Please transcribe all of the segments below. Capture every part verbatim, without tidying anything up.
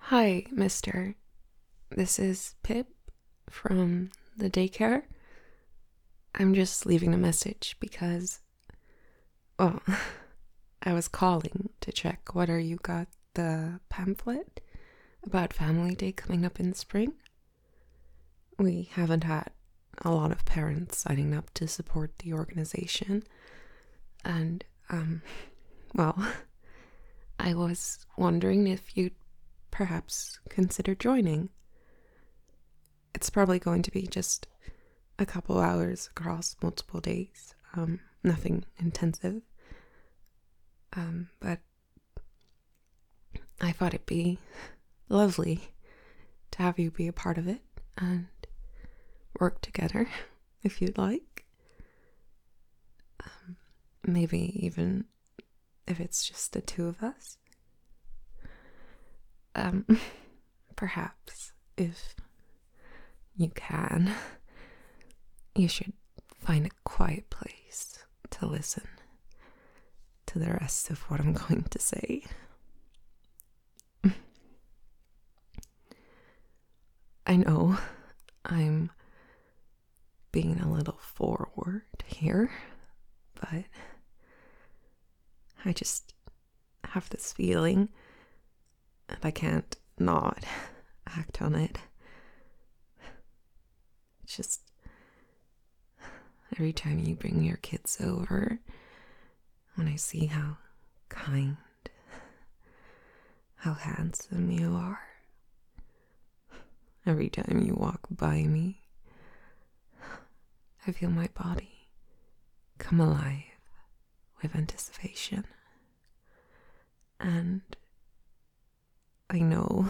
Hi, mister. This is Pip from the daycare. I'm just leaving a message because, well, I was calling to check whether you got the pamphlet about Family Day coming up in spring. We haven't had a lot of parents signing up to support the organization, and, um, well, I was wondering if you'd perhaps consider joining. It's probably going to be just a couple hours across multiple days. Um, nothing intensive. Um, but I thought it'd be lovely to have you be a part of it and work together if you'd like. Um, maybe even if it's just the two of us. Um, perhaps if you can, you should find a quiet place to listen to the rest of what I'm going to say. I know I'm being a little forward here, but I just have this feeling and I can't not act on it. It's just every time you bring your kids over, when I see how kind, how handsome you are, every time you walk by me, I feel my body come alive with anticipation. And I know,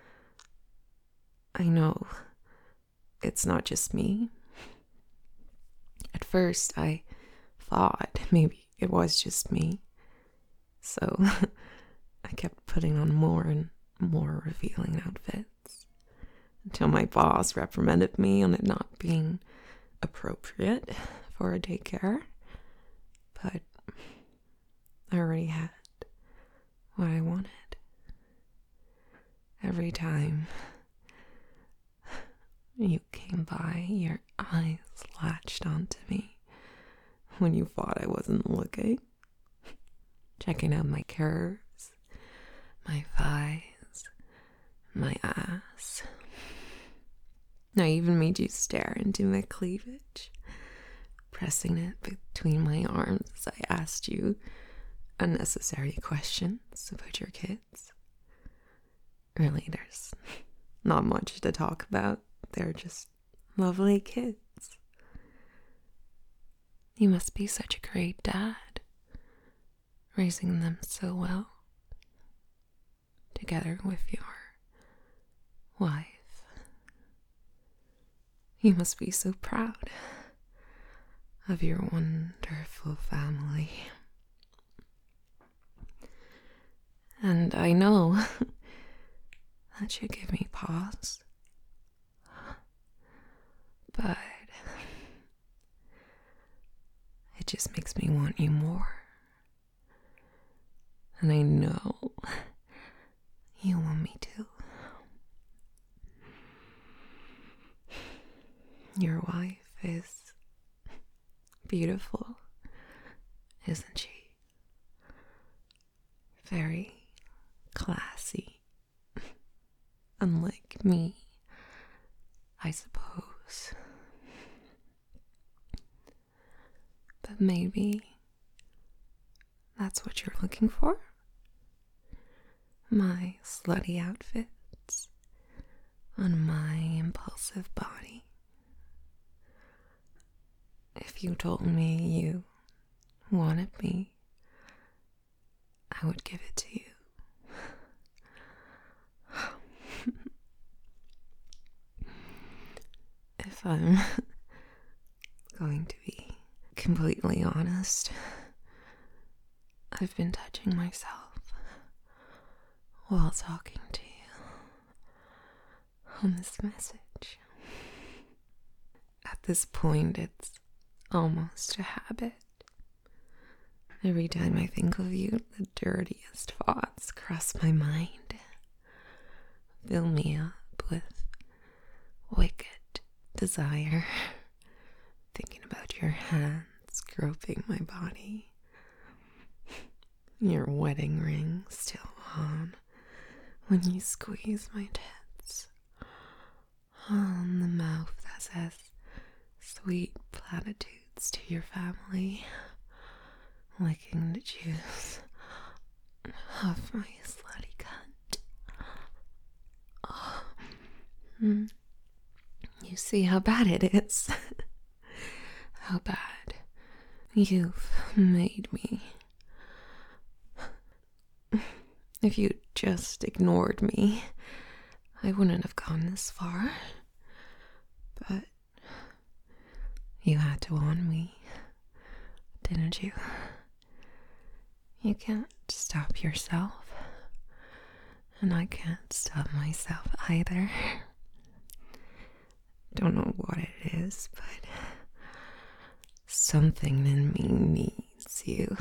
I know it's not just me. At first, I thought maybe it was just me. So I kept putting on more and more revealing outfits until my boss reprimanded me on it not being appropriate for a daycare. But I already had what I wanted. Every time you came by, your eyes latched onto me when you thought I wasn't looking, checking out my curves, my thighs, my ass. I even made you stare into my cleavage, pressing it between my arms as I asked you unnecessary questions about your kids. Really, there's not much to talk about. They're just lovely kids. You must be such a great dad, raising them so well, together with your wife. You must be so proud of your wonderful family. And I know that should give me pause. But it just makes me want you more. And I know you want me to. Your wife is beautiful, isn't she? Very classy. Unlike me, I suppose. But maybe that's what you're looking for? My slutty outfits on my impulsive body. If you told me you wanted me, I would give it to you. If I'm going to be completely honest, I've been touching myself while talking to you on this message. At this point, it's almost a habit. Every time I think of you, the dirtiest thoughts cross my mind. fill me up with wicked desire, thinking about your hands groping my body, your wedding ring still on when you squeeze my tits, on the mouth that says sweet platitudes to your family, licking the juice off my slutty cunt. Oh. Mm. You see how bad it is. How bad you've made me. If you just ignored me, I wouldn't have gone this far. But you had to warn me, didn't you? You can't stop yourself, and I can't stop myself either. Don't know what it is, but something in me needs you.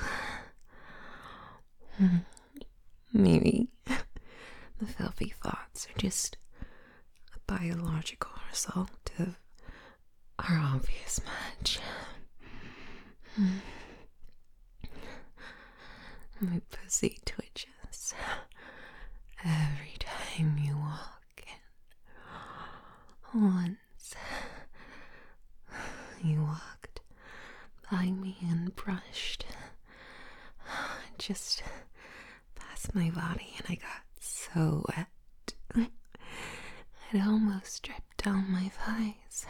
Maybe the filthy thoughts are just a biological result of our obvious match. My pussy twitches every time you walk in. Once you walked by me and brushed just past my body, and I got so wet it almost dripped down my thighs.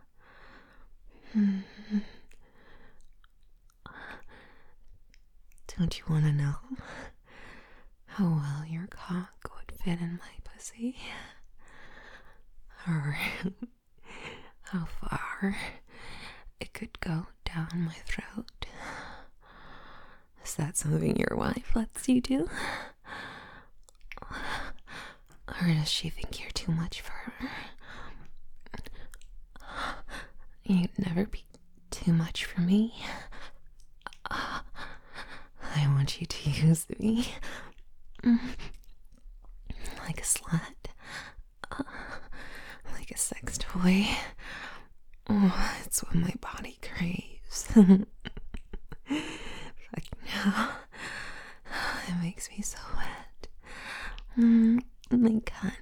Don't you want to know how well your cock would fit in my pussy? Or how far it could go down my throat? Is that something your wife lets you do? Or does she think you're too much for her? You'd never be too much for me. I want you to use me like a slut, like a sex toy. Oh, it's what my body craves. Fucking hell. It makes me so wet. Mm, my cunt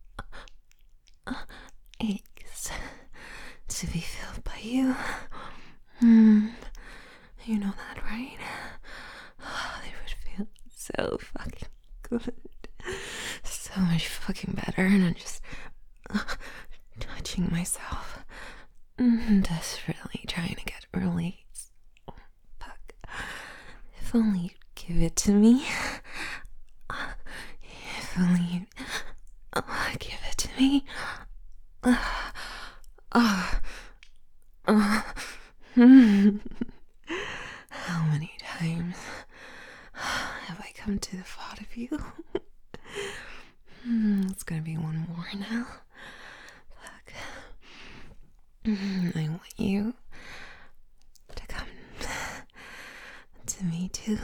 aches to be filled by you. Mm, you know that, right? Oh, it would feel so fucking good. So much fucking better, and I'm just uh, touching myself. Mm, desperately trying to get release. Oh, fuck. If only you'd give it to me. If only you'd uh, give it to me. Uh, uh, uh, mm. How many times have I come to the thought of you? mm, it's gonna be one more now. Fuck. Mm, I want you to come to me too.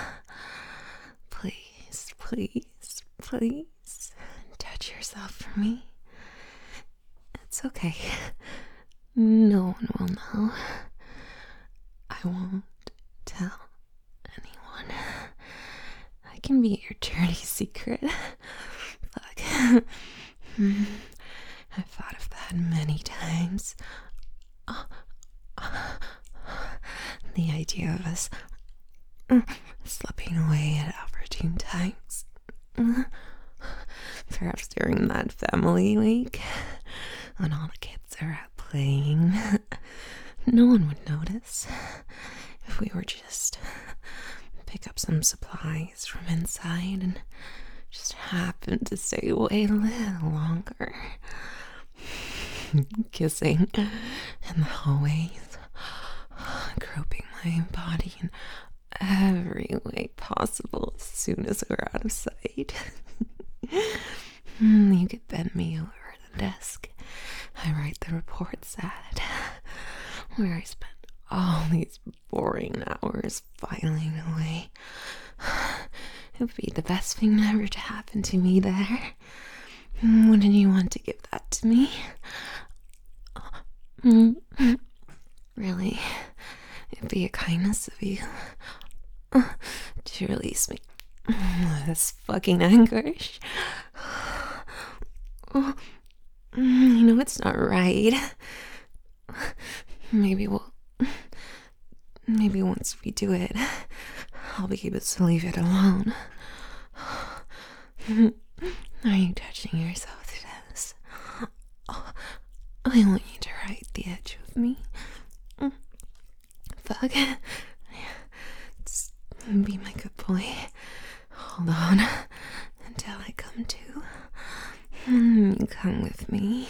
Please, please, please touch yourself for me. It's okay. No one will know. I won't tell anyone. I can be your dirty secret. Fuck. I've thought of that many times. Uh, uh, the idea of us uh, slipping away at opportune times. Uh, perhaps during that family week when all the kids are out playing. No one would notice if we were just pick up some supplies from inside and just happen to stay away a little longer. Kissing in the hallways, groping my body in every way possible as soon as we're out of sight. You could bend me over the desk. I write the reports at where I spent all these boring hours filing away. It would be the best thing ever to happen to me there. Wouldn't you want to give that to me? Mm. Really? It'd be a kindness of you to release me. This fucking anguish. I know it's not right. Maybe we'll. Maybe once we do it, I'll be able to leave it alone. Are you touching yourself to this? I want you to ride the edge with me. Fuck. Just be my good boy. Hold on until I come to. You come with me.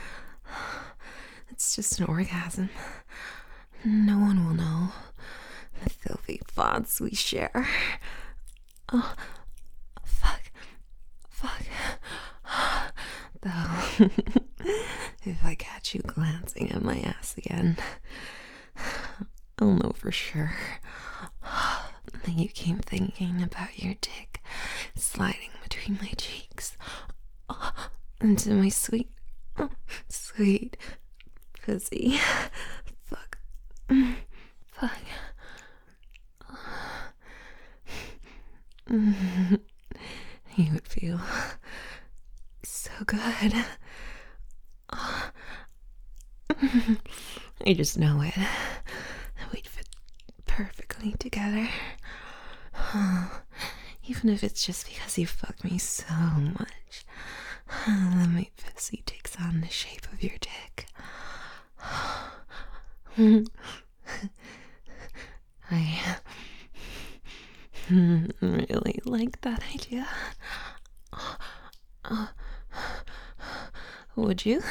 It's just an orgasm. No one will know the filthy thoughts we share. Oh, fuck. Fuck. Though, if I catch you glancing at my ass again, I'll know for sure that you came thinking about your dick sliding between my cheeks into my sweet, sweet pussy. Fuck. Fuck. You would feel so good. I just know it. We'd fit perfectly together. Even if it's just because you fuck me so much that my pussy takes on the shape of your dick. I really like that idea. Would you?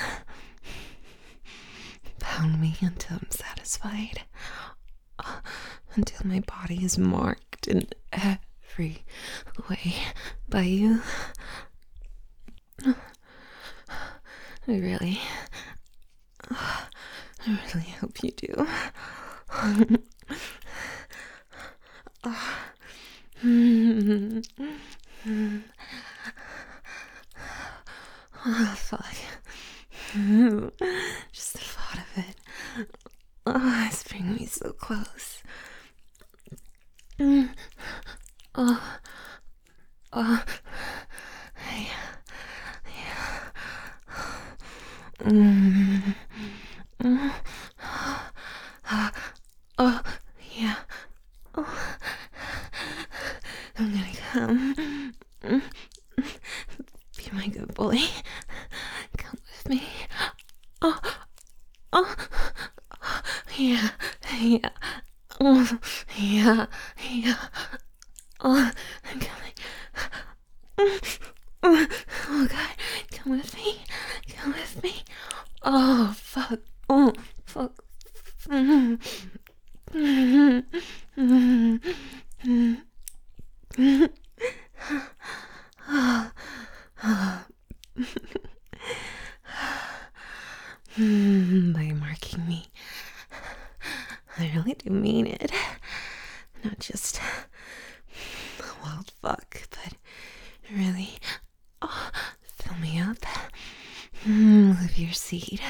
Pound me until I'm satisfied. Until my body is marked in every way by you. I really, I really hope you do. Oh, fuck. Just the thought of it. Oh, it's bringing me so close. Oh, oh, yeah, yeah. Mm. Mm. Oh, yeah. Oh. I'm gonna come. Be my good boy. Come with me. Oh, oh, yeah, yeah. Oh, yeah, yeah. Oh, I'm coming. Oh, God. Come with me. Come with me. Oh, fuck. Oh, fuck. Mm. Mm. Mm. Mm. Mm. By marking me, I really do mean it. Not just wild fuck, but really, oh, fill me up with your seed.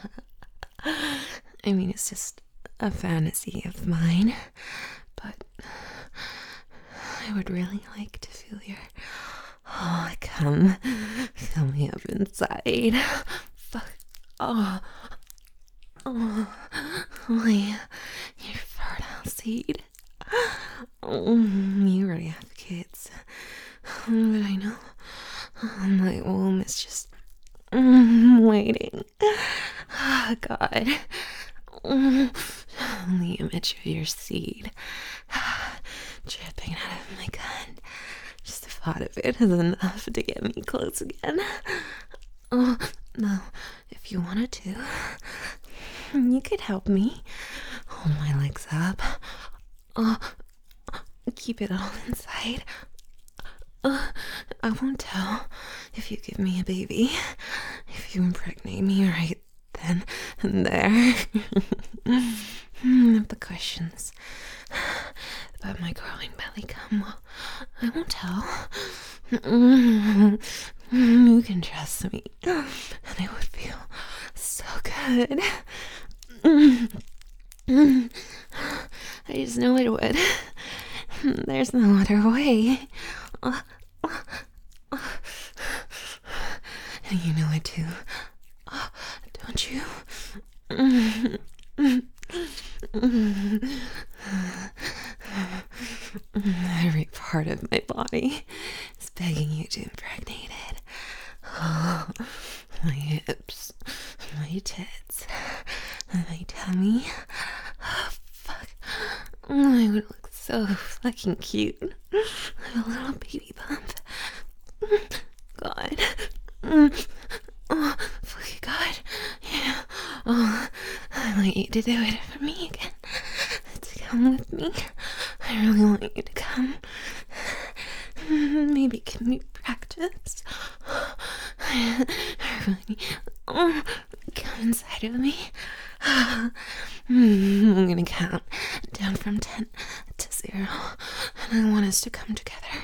I mean, it's just a fantasy of mine, but I would really like to feel your, oh, come, fill me up inside. Fuck, oh, oh, oh yeah, your fertile seed. Oh, you already have kids, but I know my womb is just mm, waiting. Oh, God. Oh, the image of your seed dripping out of my gun. Just the thought of it is enough to get me close again. Oh, no, if you wanted to, you could help me hold my legs up. Oh, keep it all inside. Uh, I won't tell if you give me a baby, if you impregnate me right then and there. If the questions about my growing belly come, well, I won't tell. You can trust me, and it would feel so good. I just know it would. There's no other way. And you know it too, don't you? Every part of my body is begging you to impregnate it. Oh, my hips, my tits, my tummy. Oh, fuck. I would look so fucking cute with a little baby bump. God. Oh, fucking God. Yeah. Oh, I want you to do it for me again. To come with me. I really want you to come. Maybe can we practice? Really, oh, come inside of me. I'm gonna count down from ten to zero, and I want us to come together.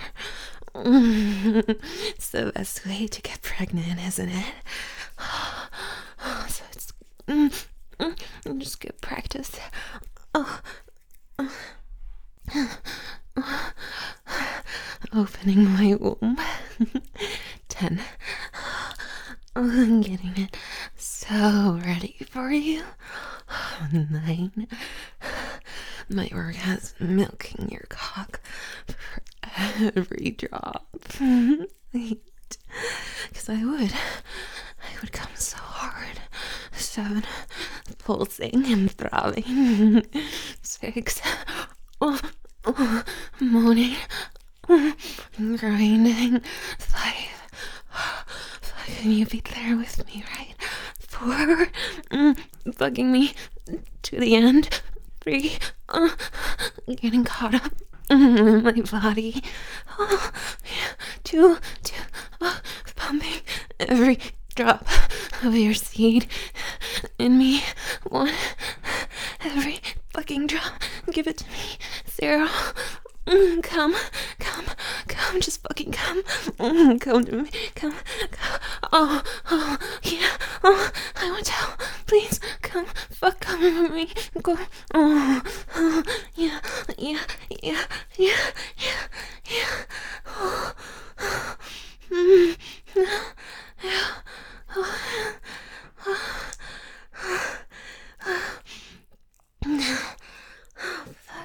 It's the best way to get pregnant, isn't it? So it's just good practice. Oh. Opening my womb. Ten. Oh, I'm getting it so ready for you. Nine. My orgasm milking your cock for every drop. Eight. Because I would. I would come so hard. Seven. Pulsing and throbbing. Six. Oh, oh, moaning. Grinding. Five. Five. Can you be there with me, right? Four. Mm, bugging me to the end. Three. Uh, getting caught up in my body. Oh, yeah. Two. Two. Uh, pumping every drop of your seed in me. One. Every fucking drop. Give it to me. Zero. Mm, come, come, come, just fucking come. Mm, come to me, come, come. Oh, oh, yeah, oh, I want to tell. Please, come, fuck, come with me. Go, oh, oh, yeah, yeah, yeah, yeah, yeah, yeah. Oh, oh, mm, yeah, oh, oh, oh, oh, fuck.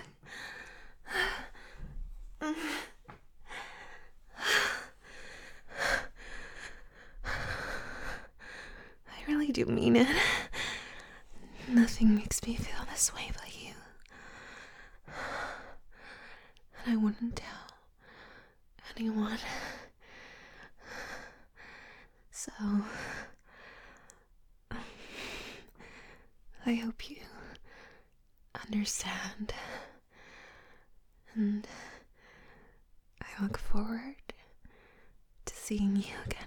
I really do mean it. Nothing makes me feel this way but you. And I wouldn't tell anyone. So, I hope you understand. And I look forward to seeing you again.